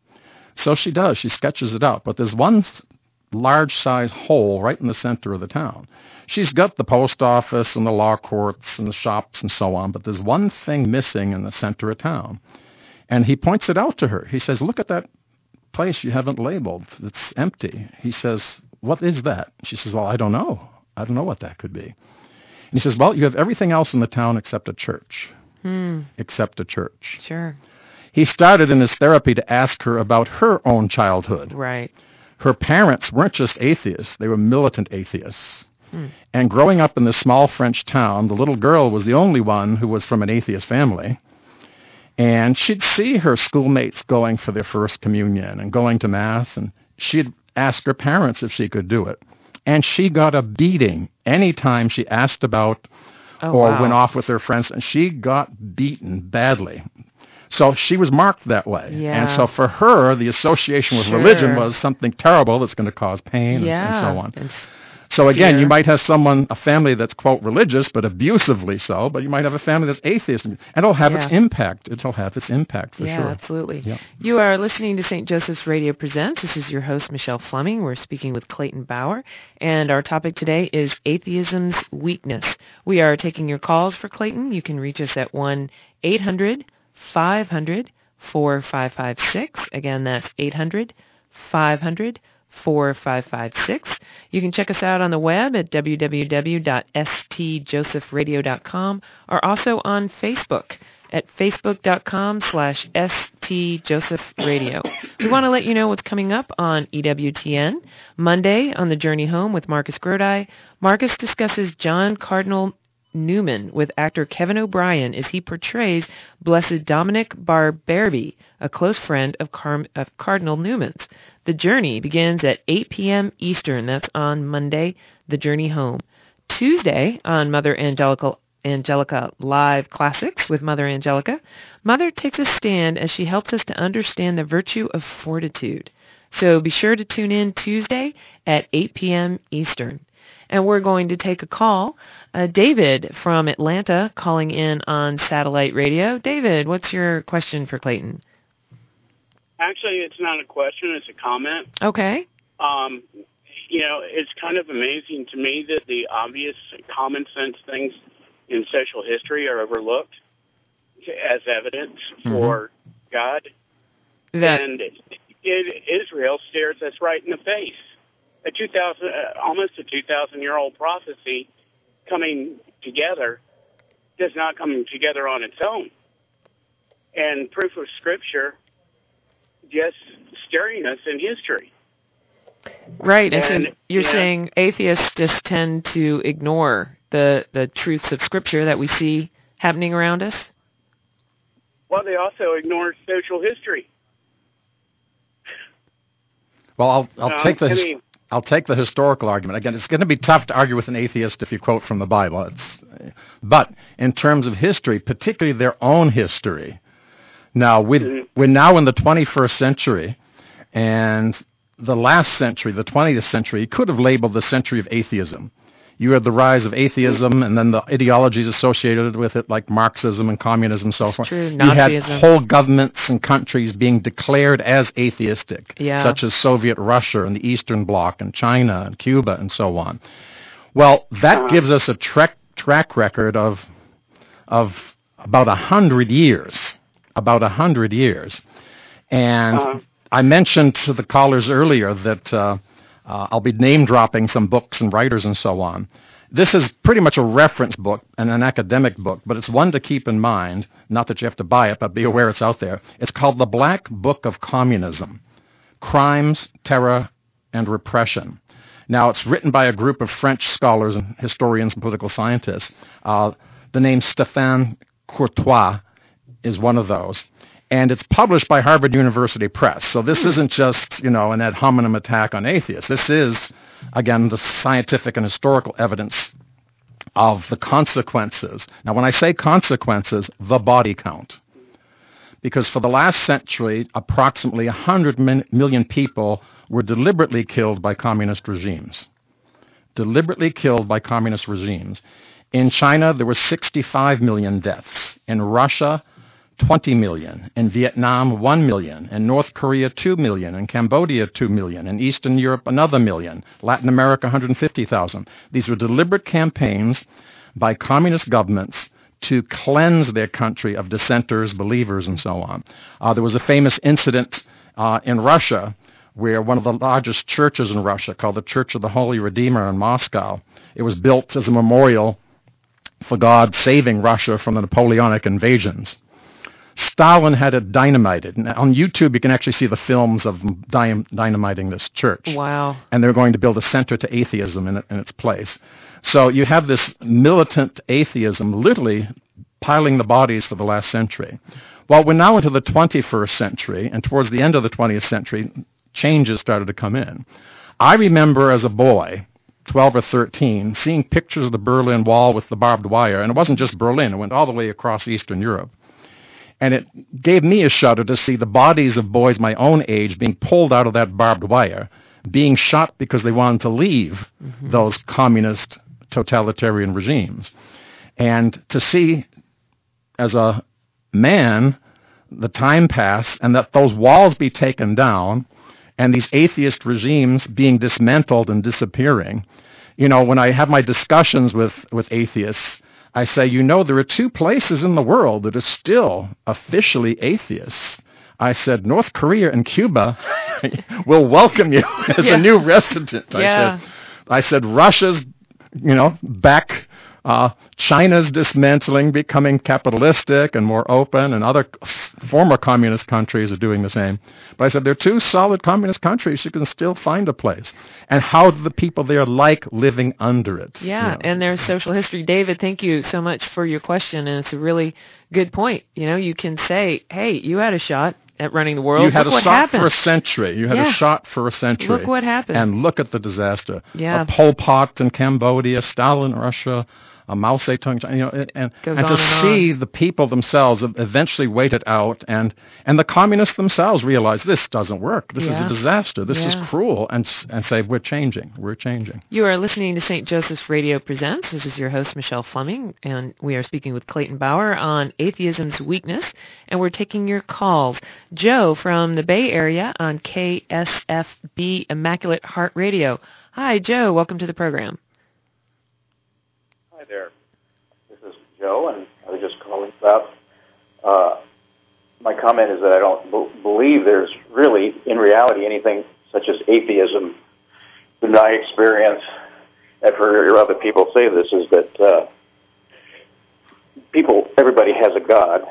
C: So she does. She sketches it out. But there's one large-size hole right in the center of the town. She's got the post office and the law courts and the shops and so on, but there's one thing missing in the center of town. And he points it out to her. He says, look at that place you haven't labeled. It's empty. He says, what is that? She says, well, I don't know. I don't know what that could be. And he says, well, you have everything else in the town except a church. Hmm. Except a church.
B: Sure.
C: He started in his therapy to ask her about her own childhood.
B: Right.
C: Her parents weren't just atheists. They were militant atheists. Hmm. And growing up in this small French town, the little girl was the only one who was from an atheist family. And she'd see her schoolmates going for their first communion and going to Mass, and she'd ask her parents if she could do it. And she got a beating any time she asked about oh, or wow. went off with her friends, and she got beaten badly. So she was marked that way.
B: Yeah.
C: And so for her, the association with
B: sure.
C: religion was something terrible that's going to cause pain
B: yeah.
C: and, and so on. It's so again, fear. You might have someone, a family that's, quote, religious, but abusively so, but you might have a family that's atheist, and it'll have yeah. its impact. It'll have its impact for
B: yeah,
C: sure.
B: Yeah, absolutely.
C: Yeah.
B: You are listening to Saint Joseph's Radio Presents. This is your host, Michelle Fleming. We're speaking with Clayton Bauer, and our topic today is atheism's weakness. We are taking your calls for Clayton. You can reach us at one eight hundred five hundred four five five six. Again, that's eight hundred five hundred four five five six. You can check us out on the web at w w w dot s t joseph radio dot com or also on Facebook at facebook dot com slash s t joseph radio. We want to let you know what's coming up on E W T N. Monday on The Journey Home with Marcus Grodi, Marcus discusses John Cardinal Newman with actor Kevin O'Brien as he portrays Blessed Dominic Barberby, a close friend of, Car- of Cardinal Newman's. The Journey begins at eight p.m. Eastern. That's on Monday, The Journey Home. Tuesday on Mother Angelica, Angelica Live Classics with Mother Angelica, Mother takes a stand as she helps us to understand the virtue of fortitude. So be sure to tune in Tuesday at eight p.m. Eastern. And we're going to take a call. Uh, David from Atlanta calling in on satellite radio. David, what's your question for Clayton?
E: Actually, it's not a question. It's a comment.
B: Okay.
E: Um, you know, it's kind of amazing to me that the obvious common sense things in social history are overlooked as evidence mm-hmm. for God.
B: That...
E: And it, it, Israel stares us right in the face. A two thousand, uh, almost a two thousand year old prophecy coming together does not come together on its own. And proof of Scripture just staring us in history.
B: Right, and,
E: and
B: so you're
E: yeah.
B: saying atheists just tend to ignore the, the truths of Scripture that we see happening around us?
E: Well, they also ignore social history.
C: Well, I'll, I'll
E: no,
C: take the...
E: I mean,
C: I'll take the historical argument. Again, it's going to be tough to argue with an atheist if you quote from the Bible. It's, but in terms of history, particularly their own history, now with, mm-hmm. we're now in the twenty-first century, and the last century, the twentieth century, you could have labeled the century of atheism. You had the rise of atheism, and then the ideologies associated with it, like Marxism and communism and so forth.
B: True,
C: you
B: Nazism.
C: had whole governments and countries being declared as atheistic,
B: yeah.
C: such as Soviet Russia and the Eastern Bloc and China and Cuba and so on. Well, that gives us a track track record of of about a hundred years, about a hundred years. And uh-huh. I mentioned to the callers earlier that. Uh, Uh, I'll be name-dropping some books and writers and so on. This is pretty much a reference book and an academic book, but it's one to keep in mind, not that you have to buy it, but be aware it's out there. It's called The Black Book of Communism, Crimes, Terror, and Repression. Now, it's written by a group of French scholars and historians and political scientists. Uh, the name Stéphane Courtois is one of those. And it's published by Harvard University Press. So this isn't just, you know, an ad hominem attack on atheists. This is, again, the scientific and historical evidence of the consequences. Now, when I say consequences, the body count. Because for the last century, approximately one hundred million people were deliberately killed by communist regimes. Deliberately killed by communist regimes. In China, there were sixty-five million deaths. In Russia, twenty million. In Vietnam, one million. In North Korea, two million. In Cambodia, two million. In Eastern Europe, another million. Latin America, one hundred fifty thousand. These were deliberate campaigns by communist governments to cleanse their country of dissenters, believers, and so on. Uh, there was a famous incident uh, in Russia where one of the largest churches in Russia, called the Church of the Holy Redeemer in Moscow, it was built as a memorial for God saving Russia from the Napoleonic invasions. Stalin had it dynamited. And on YouTube, you can actually see the films of dy- dynamiting this church.
B: Wow. And
C: they're going to build a center to atheism in, it, in its place. So you have this militant atheism literally piling the bodies for the last century. Well, we're now into the twenty-first century, and towards the end of the twentieth century, changes started to come in. I remember as a boy, twelve or thirteen, seeing pictures of the Berlin Wall with the barbed wire, and it wasn't just Berlin, it went all the way across Eastern Europe. And it gave me a shudder to see the bodies of boys my own age being pulled out of that barbed wire, being shot because they wanted to leave mm-hmm. those communist totalitarian regimes. And to see, as a man, the time pass and that those walls be taken down and these atheist regimes being dismantled and disappearing. You know, when I have my discussions with, with atheists, I say, you know, there are two places in the world that are still officially atheists. I said, North Korea and Cuba will welcome you as yeah. a new resident. I
B: yeah.
C: said, I said, Russia's, you know, back. Uh, China's dismantling, becoming capitalistic and more open, and other former communist countries are doing the same. But I said, there are two solid communist countries. You can still find a place. And how do the people there like living under it?
B: Yeah,
C: you know?
B: And there's social history. David, thank you so much for your question, and it's a really good point. You know, you can say, hey, you had a shot at running the world.
C: You had
B: look
C: a
B: what
C: shot
B: happened.
C: for a century. You had
B: yeah.
C: a shot for a century.
B: Look what happened.
C: And look at the disaster.
B: Yeah.
C: A Pol Pot in Cambodia, Stalin in Russia, a Mao Zedong, you know, and, and to
B: and
C: see
B: on.
C: the people themselves eventually wait it out, and, and the communists themselves realize this doesn't work. This
B: yeah.
C: is a disaster. This
B: yeah.
C: is cruel, and and say, we're changing. We're changing.
B: You are listening to Saint Joseph's Radio Presents. This is your host, Michelle Fleming, and we are speaking with Clayton Bauer on atheism's weakness, and we're taking your calls. Joe from the Bay Area on K S F B Immaculate Heart Radio. Hi, Joe. Welcome to the program.
F: Hi there. This is Joe, and I was just calling about, uh, my comment is that I don't b- believe there's really, in reality, anything such as atheism. In my experience, I've heard other people say this, is that uh, people, everybody has a God.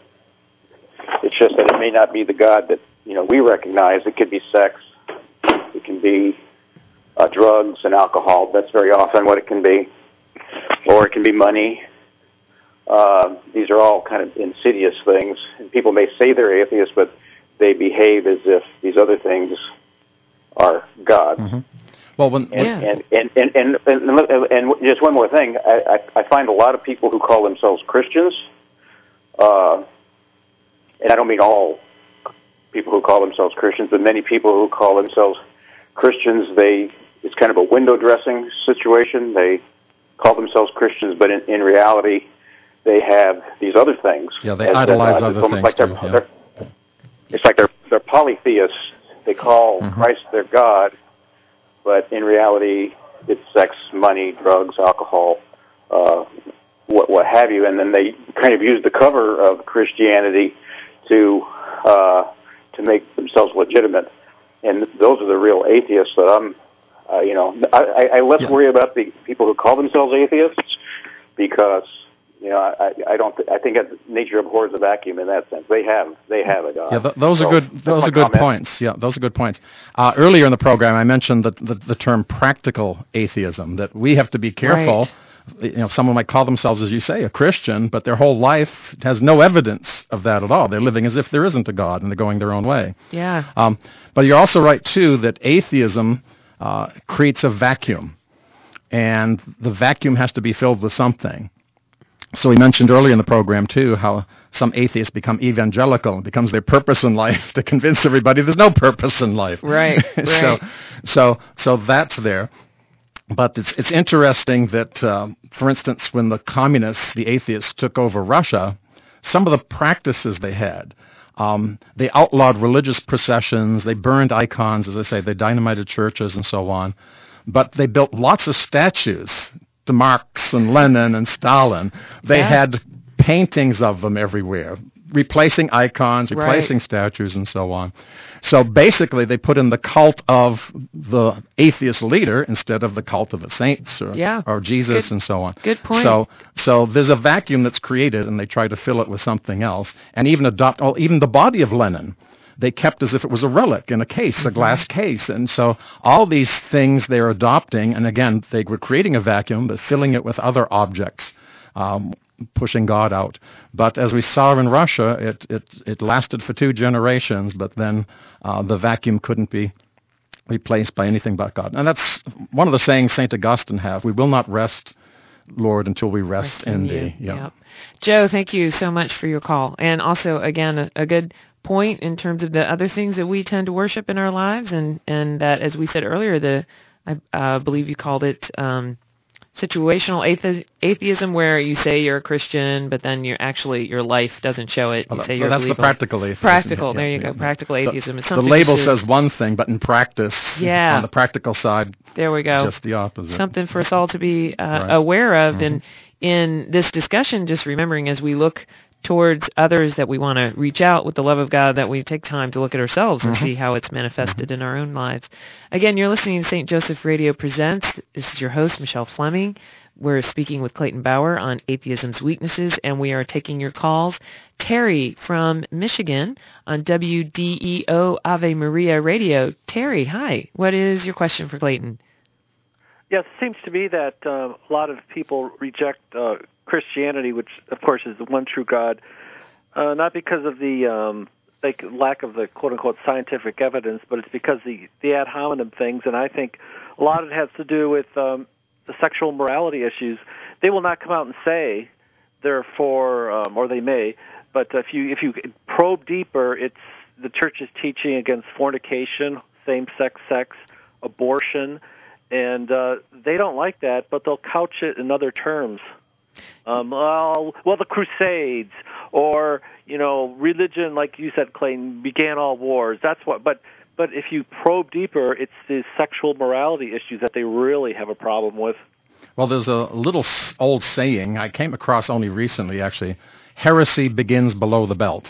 F: It's just that it may not be the God that, you know, we recognize. It could be sex. It can be uh, drugs and alcohol. That's very often what it can be. Or it can be money. Uh, these are all kind of insidious things. And people may say they're atheists, but they behave as if these other things are God.
C: Mm-hmm. Well, when,
F: and,
B: yeah.
F: and, and, and, and, and, and, and just one more thing. I, I, I find a lot of people who call themselves Christians, uh, and I don't mean all people who call themselves Christians, but many people who call themselves Christians, they it's kind of a window dressing situation. They call themselves Christians, but in, in reality, they have these other things.
C: Yeah, they idolize other things
F: like
C: too.
F: They're,
C: yeah.
F: they're, it's like they're they're polytheists. They call mm-hmm. Christ their God, but in reality, it's sex, money, drugs, alcohol, uh, what what have you. And then they kind of use the cover of Christianity to uh, to make themselves legitimate. And those are the real atheists that I'm. Uh, you know, I, I less yeah. worry about the people who call themselves atheists because, you know, I, I don't. Th- I think nature abhors a vacuum in that sense. They have, they have a God.
C: Yeah, th- those
F: so,
C: are good. Those are good comment. points. Yeah, those are good points. Uh, earlier in the program, I mentioned the, the the term practical atheism. That we have to be careful.
B: Right.
C: You know, someone might call themselves, as you say, a Christian, but their whole life has no evidence of that at all. They're living as if there isn't a God, and they're going their own way.
B: Yeah.
C: Um, but you're also right too that atheism Uh, creates a vacuum. and the vacuum has to be filled with something. So we mentioned earlier in the program, too, how some atheists become evangelical. It becomes their purpose in life to convince everybody there's no purpose in life.
B: Right, right.
C: so, so, so that's there. But it's it's interesting that, uh, for instance, when the communists, the atheists, took over Russia, some of the practices they had, um, they outlawed religious processions, they burned icons, as I say, they dynamited churches and so on. But they built lots of statues to Marx and Lenin and Stalin. They
B: yeah.
C: had paintings of them everywhere, replacing icons, replacing
B: right.
C: statues, and so on. So basically, they put in the cult of the atheist leader instead of the cult of the saints or,
B: yeah.
C: or Jesus
B: Good.
C: and so on.
B: Good point.
C: So, so there's a vacuum that's created, and they try to fill it with something else, and even adopt. Oh, even the body of Lenin, they kept as if it was a relic in a case, mm-hmm. a glass case, and so all these things they're adopting, and again, they were creating a vacuum, but filling it with other objects. Um, pushing God out. But as we saw in Russia, it it, it lasted for two generations, but then uh, the vacuum couldn't be replaced by anything but God. And that's one of the sayings Saint Augustine have, we will not rest, Lord, until we rest, rest in, in Thee.
B: Yeah. Yep. Joe, thank you so much for your call. And also, again, a, a good point in terms of the other things that we tend to worship in our lives, and, and that, as we said earlier, the I uh, believe you called it um, situational athe- atheism, where you say you're a Christian, but then you're actually your life doesn't show it. You
C: well,
B: say
C: well,
B: you're
C: that's
B: a
C: the practical atheism.
B: Practical,
C: yeah,
B: there you
C: yeah,
B: go.
C: yeah.
B: Practical atheism.
C: The,
B: It's something
C: the label
B: to,
C: says one thing, but in practice,
B: yeah.
C: on the practical side,
B: there we go.
C: Just the opposite.
B: Something for us all to be uh,
C: right.
B: aware of.
C: Mm-hmm.
B: And in this discussion, just remembering as we look towards others that we want to reach out with the love of God, that we take time to look at ourselves and mm-hmm. see how it's manifested mm-hmm. in our own lives. Again, you're listening to Saint Joseph Radio Presents. This is your host, Michelle Fleming. We're speaking with Clayton Bauer on atheism's weaknesses, and we are taking your calls. Terry from Michigan on W D E O Ave Maria Radio. Terry, hi. What is your question for Clayton?
G: Yes, it seems to me that uh, a lot of people reject uh, Christianity, which, of course, is the one true God, uh, not because of the um, like lack of the quote-unquote scientific evidence, but it's because the, the ad hominem things, and I think a lot of it has to do with um, the sexual morality issues. They will not come out and say, therefore, um, or they may, but if you if you probe deeper, it's the church is teaching against fornication, same-sex sex, abortion, and uh, they don't like that, but they'll couch it in other terms. Um, well, well, the Crusades, or you know, religion, like you said, Clayton, began all wars. That's what. But but if you probe deeper, it's the sexual morality issues that they really have a problem with.
C: Well, there's a little old saying I came across only recently, actually. Heresy begins below the belt.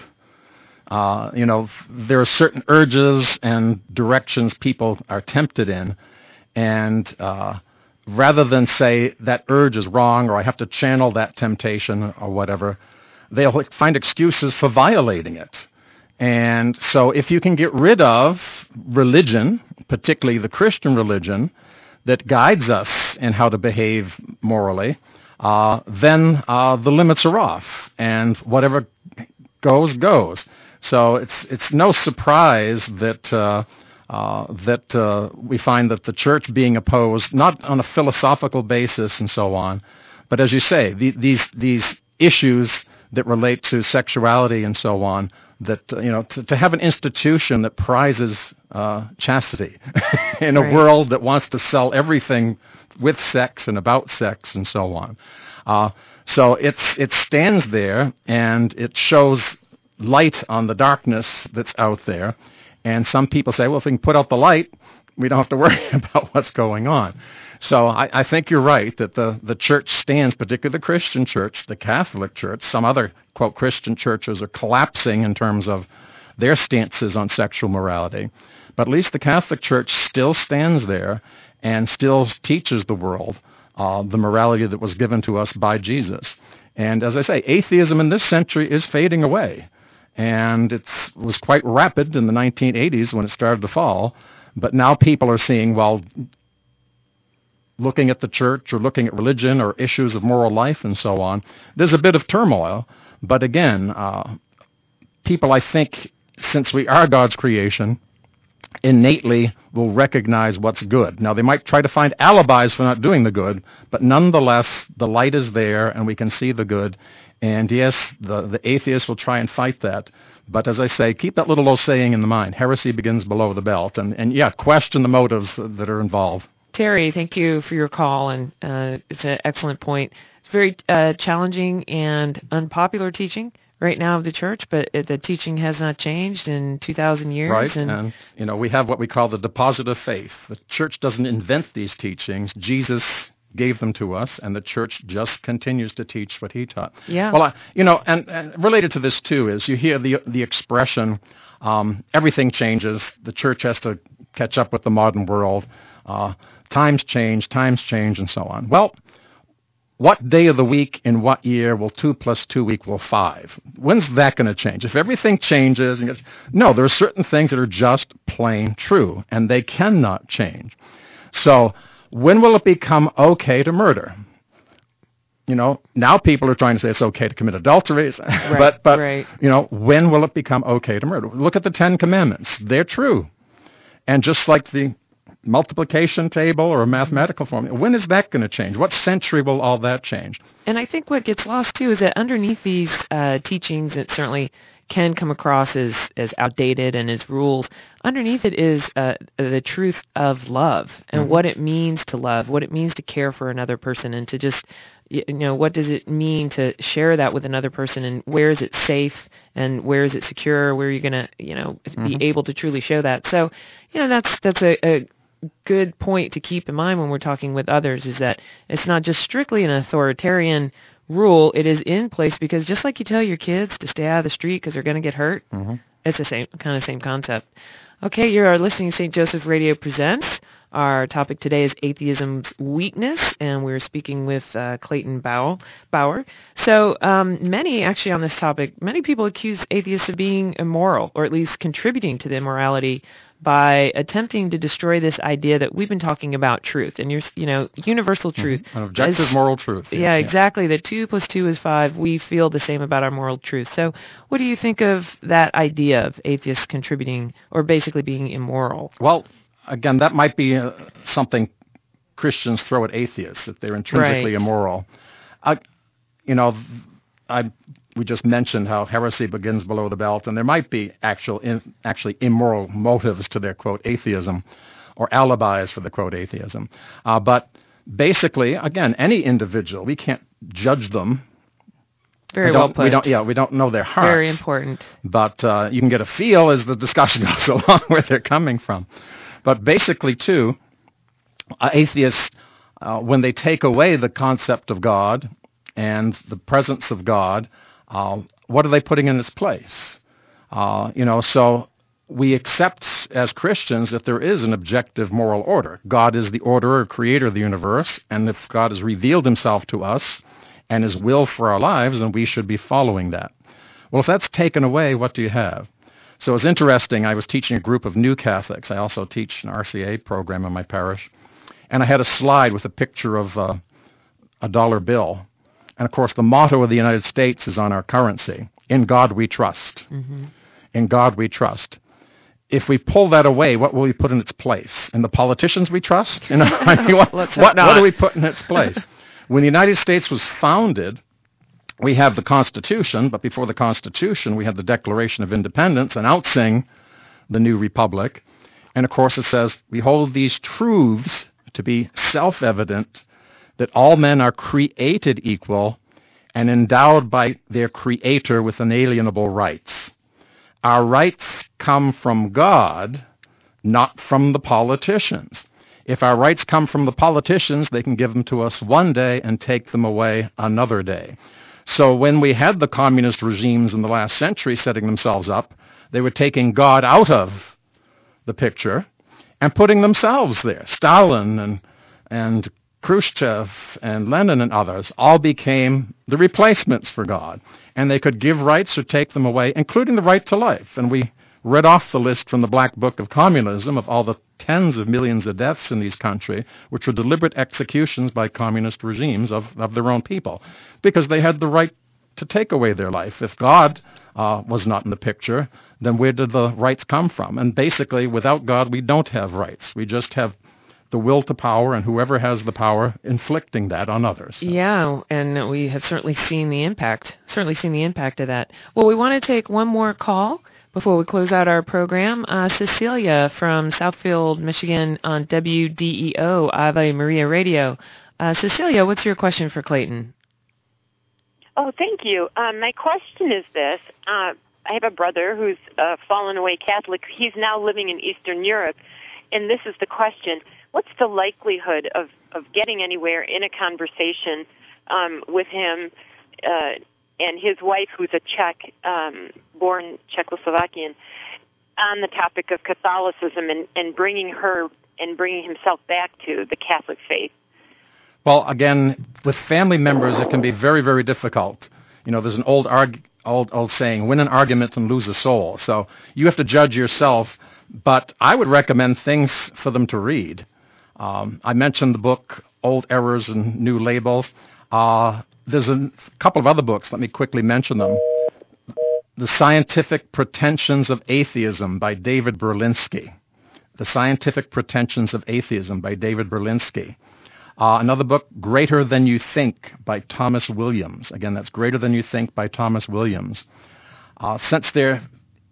C: Uh, you know, there are certain urges and directions people are tempted in, and uh, rather than say that urge is wrong or I have to channel that temptation or whatever, they'll find excuses for violating it. And so if you can get rid of religion, particularly the Christian religion, that guides us in how to behave morally, uh, then uh, the limits are off, and whatever goes, goes. So it's it's no surprise that uh, uh, that uh, we find that the church being opposed, not on a philosophical basis and so on, but as you say, the, these these issues that relate to sexuality and so on, that, uh, you know, to, to have an institution that prizes uh, chastity in a
B: right.
C: world that wants to sell everything with sex and about sex and so on. Uh, so it's it stands there, and it shows light on the darkness that's out there. And some people say, well, if we can put out the light, we don't have to worry about what's going on. So I, I think you're right that the, the church stands, particularly the Christian church, the Catholic church. Some other, quote, Christian churches are collapsing in terms of their stances on sexual morality. But at least the Catholic church still stands there and still teaches the world uh, the morality that was given to us by Jesus. And as I say, atheism in this century is fading away. And it was quite rapid in the nineteen eighties when it started to fall. But now people are seeing, well, looking at the church or looking at religion or issues of moral life and so on, there's a bit of turmoil. But again, uh, people, I think, since we are God's creation, innately will recognize what's good. Now, they might try to find alibis for not doing the good, but nonetheless, the light is there and we can see the good. And yes, the, the atheist will try and fight that. But as I say, keep that little old saying in the mind. Heresy begins below the belt. And, and yeah, question the motives that are involved.
B: Terry, thank you for your call, and uh, it's an excellent point. It's very uh, challenging and unpopular teaching right now of the church, but it, the teaching has not changed in two thousand years.
C: Right,
B: and,
C: and you know, we have what we call the deposit of faith. The church doesn't invent these teachings. Jesus gave them to us, and the church just continues to teach what he taught.
B: Yeah.
C: Well, I, you know, and, and related to this too is you hear the the expression, um, everything changes. The church has to catch up with the modern world. Uh, times change, times change, and so on. Well, what day of the week in what year will two plus two equal five? When's that going to change? If everything changes, and gets, no, there are certain things that are just plain true, and they cannot change. So when will it become okay to murder? You know, now people are trying to say it's okay to commit adultery,
B: right,
C: but, but
B: right.
C: you know, when will it become okay to murder? Look at the Ten Commandments. They're true. And just like the multiplication table or a mathematical formula, when is that going to change? What century will all that change?
B: And I think what gets lost, too, is that underneath these uh, teachings that certainly can come across as, as outdated and as rules, underneath it is uh, the truth of love and mm-hmm. what it means to love, what it means to care for another person, and to just, you know, what does it mean to share that with another person, and where is it safe and where is it secure, where are you going to, you know, mm-hmm. be able to truly show that. So, you know, that's that's a, a good point to keep in mind when we're talking with others, is that it's not just strictly an authoritarian rule. It is in place because just like you tell your kids to stay out of the street because they're going to get hurt, mm-hmm. it's the same kind of same concept. Okay, you are listening to Saint Joseph Radio Presents. Our topic today is atheism's weakness, and we're speaking with uh, Clayton Bauer. Bauer. So um, many, actually on this topic, many people accuse atheists of being immoral, or at least contributing to the immorality by attempting to destroy this idea that we've been talking about, truth, and you're, you know, universal truth.
C: Mm-hmm. An objective As, moral truth.
B: Yeah, yeah, exactly. That two plus two is five. We feel the same about our moral truth. So what do you think of that idea of atheists contributing, or basically being immoral?
C: Well, again, that might be uh, something Christians throw at atheists, that they're intrinsically
B: right.
C: immoral. I, you know, I... We just mentioned how heresy begins below the belt, and there might be actual, in, actually immoral motives to their, quote, atheism, or alibis for the, quote, atheism. Uh, but basically, again, any individual, we can't judge them.
B: Very
C: we
B: well put.
C: We don't, yeah, we don't know their hearts.
B: Very important.
C: But uh, you can get a feel as the discussion goes along where they're coming from. But basically, too, uh, atheists, uh, when they take away the concept of God and the presence of God, Uh, what are they putting in its place? Uh, you know, so we accept as Christians that there is an objective moral order. God is the orderer, creator of the universe, and if God has revealed himself to us and his will for our lives, then we should be following that. Well, if that's taken away, what do you have? So it's interesting. I was teaching a group of new Catholics. I also teach an R C A program in my parish, and I had a slide with a picture of uh, a dollar bill. And, of course, the motto of the United States is on our currency, in God we trust. Mm-hmm. In God we trust. If we pull that away, what will we put in its place? In the politicians we trust? You know, I mean, what, what, what do we put in its place? When the United States was founded, we have the Constitution, but before the Constitution, we had the Declaration of Independence announcing the new republic. And, of course, it says, we hold these truths to be self-evident, that all men are created equal and endowed by their Creator with inalienable rights. Our rights come from God, not from the politicians. If our rights come from the politicians, they can give them to us one day and take them away another day. So when we had the communist regimes in the last century setting themselves up, they were taking God out of the picture and putting themselves there. Stalin and and Khrushchev and Lenin and others all became the replacements for God. And they could give rights or take them away, including the right to life. And we read off the list from the Black Book of Communism of all the tens of millions of deaths in these countries, which were deliberate executions by communist regimes of, of their own people, because they had the right to take away their life. If God uh, was not in the picture, then where did the rights come from? And basically, without God, we don't have rights. We just have the will to power, and whoever has the power inflicting that on others. So.
B: Yeah, and we have certainly seen the impact, certainly seen the impact of that. Well, we want to take one more call before we close out our program. Uh, Cecilia from Southfield, Michigan on W D E O, Ave Maria Radio. Uh, Cecilia, what's your question for Clayton?
H: Oh, thank you. Um, my question is this. Uh, I have a brother who's a fallen away Catholic. He's now living in Eastern Europe, and this is the question. What's the likelihood of, of getting anywhere in a conversation um, with him uh, and his wife, who's a Czech, um, born Czechoslovakian, on the topic of Catholicism and, and bringing her and bringing himself back to the Catholic faith?
C: Well, again, with family members, it can be very, very difficult. You know, there's an old arg- old old saying, win an argument and lose a soul. So you have to judge yourself, but I would recommend things for them to read. Um, I mentioned the book, Old Errors and New Labels. Uh, there's a couple of other books. Let me quickly mention them. The Scientific Pretensions of Atheism by David Berlinski. The Scientific Pretensions of Atheism by David Berlinski. Uh, another book, Greater Than You Think by Thomas Williams. Again, that's Greater Than You Think by Thomas Williams. Uh, since they're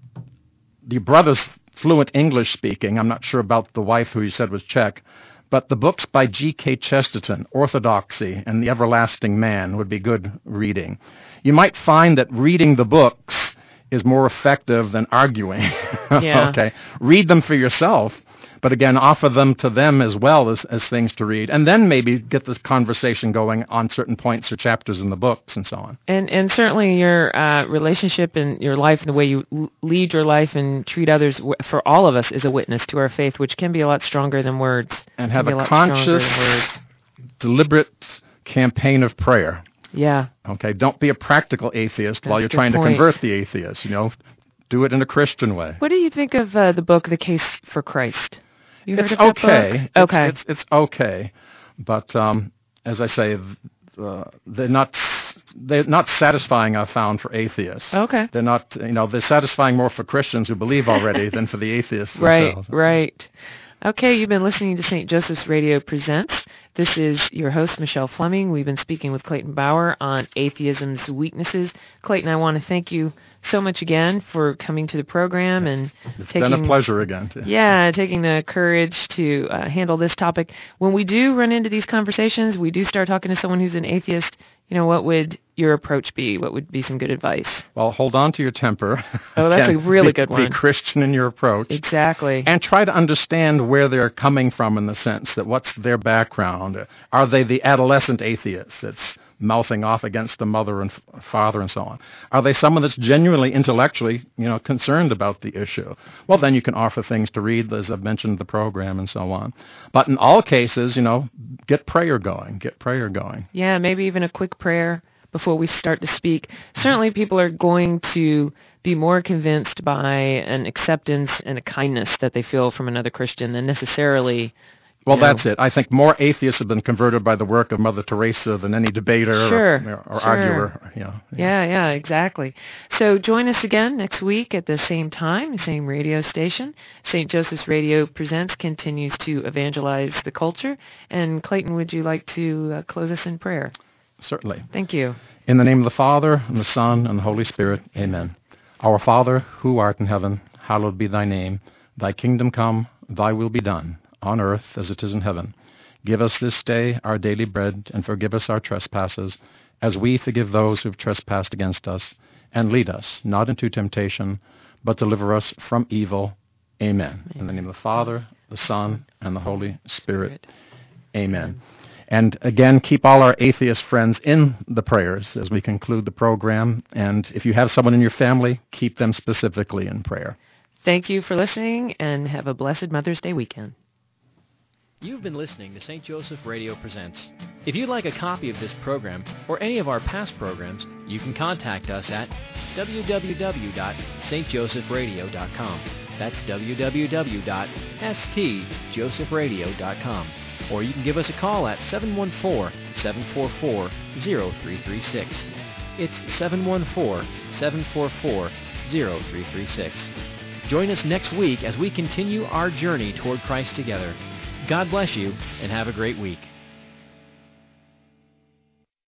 C: the brother's fluent English speaking, I'm not sure about the wife who you said was Czech, but the books by G K Chesterton, Orthodoxy and the Everlasting Man, would be good reading. You might find that reading the books is more effective than arguing.
B: Yeah.
C: Okay. Read them for yourself, but again, offer them to them as well as, as things to read, and then maybe get this conversation going on certain points or chapters in the books and so on.
B: And and certainly your uh, relationship and your life and the way you l- lead your life and treat others, w- for all of us, is a witness to our faith, which can be a lot stronger than words.
C: And have
B: a,
C: a conscious, deliberate campaign of prayer.
B: Yeah.
C: Okay, don't be a practical atheist
B: That's
C: while you're
B: the
C: trying
B: point.
C: to convert the atheist, you know. Do it in a Christian way.
B: What do you think of uh, the book, The Case for Christ? You heard
C: It's
B: of that
C: okay.
B: book? Okay.
C: It's, it's, it's okay. But um, as I say, uh, they're not they're not satisfying, I've found, for atheists.
B: Okay.
C: They're not, you know, they're satisfying more for Christians who believe already than for the atheists
B: Right,
C: themselves.
B: right. Okay, you've been listening to Saint Joseph's Radio Presents. This is your host, Michelle Fleming. We've been speaking with Clayton Bauer on atheism's weaknesses. Clayton, I want to thank you so much again for coming to the program and
C: It's
B: taking,
C: been a pleasure again. Too.
B: Yeah, taking the courage to uh, handle this topic. When we do run into these conversations, we do start talking to someone who's an atheist. You know, what would your approach be? What would be some good advice?
C: Well, hold on to your temper.
B: Oh, that's
C: Again,
B: a really
C: be,
B: good one.
C: Be Christian in your approach.
B: Exactly.
C: And try to understand where they're coming from, in the sense that what's their background. Are they the adolescent atheist that's mouthing off against a mother and f- father and so on? Are they someone that's genuinely intellectually, you know, concerned about the issue? Well, then you can offer things to read, as I've mentioned, the program and so on. But in all cases, you know, get prayer going. Get prayer going.
B: Yeah, maybe even a quick prayer before we start to speak. Certainly people are going to be more convinced by an acceptance and a kindness that they feel from another Christian than necessarily...
C: Well,
B: you know.
C: that's it. I think more atheists have been converted by the work of Mother Teresa than any debater
B: Sure,
C: or, or
B: sure.
C: arguer. You know,
B: Yeah, yeah, exactly. So join us again next week at the same time, the same radio station. Saint Joseph's Radio Presents continues to evangelize the culture. And Clayton, would you like to uh, close us in prayer?
C: Certainly.
B: Thank you.
C: In the name of the Father, and the Son, and the Holy Spirit, amen. Our Father, who art in heaven, hallowed be thy name. Thy kingdom come, thy will be done, on earth as it is in heaven. Give us this day our daily bread, and forgive us our trespasses, as we forgive those who have trespassed against us. And lead us not into temptation, but deliver us from evil. Amen. Amen. In the name of the Father, the Son, and the Holy Spirit. Amen. And again, keep all our atheist friends in the prayers as we conclude the program. And if you have someone in your family, keep them specifically in prayer.
B: Thank you for listening, and have a blessed Mother's Day weekend.
A: You've been listening to Saint Joseph Radio Presents. If you'd like a copy of this program or any of our past programs, you can contact us at w w w dot s t joseph radio dot com. That's w w w dot s t joseph radio dot com. Or you can give us a call at seven one four, seven four four, zero three three six. It's seven one four, seven four four, zero three three six. Join us next week as we continue our journey toward Christ together. God bless you, and have a great week.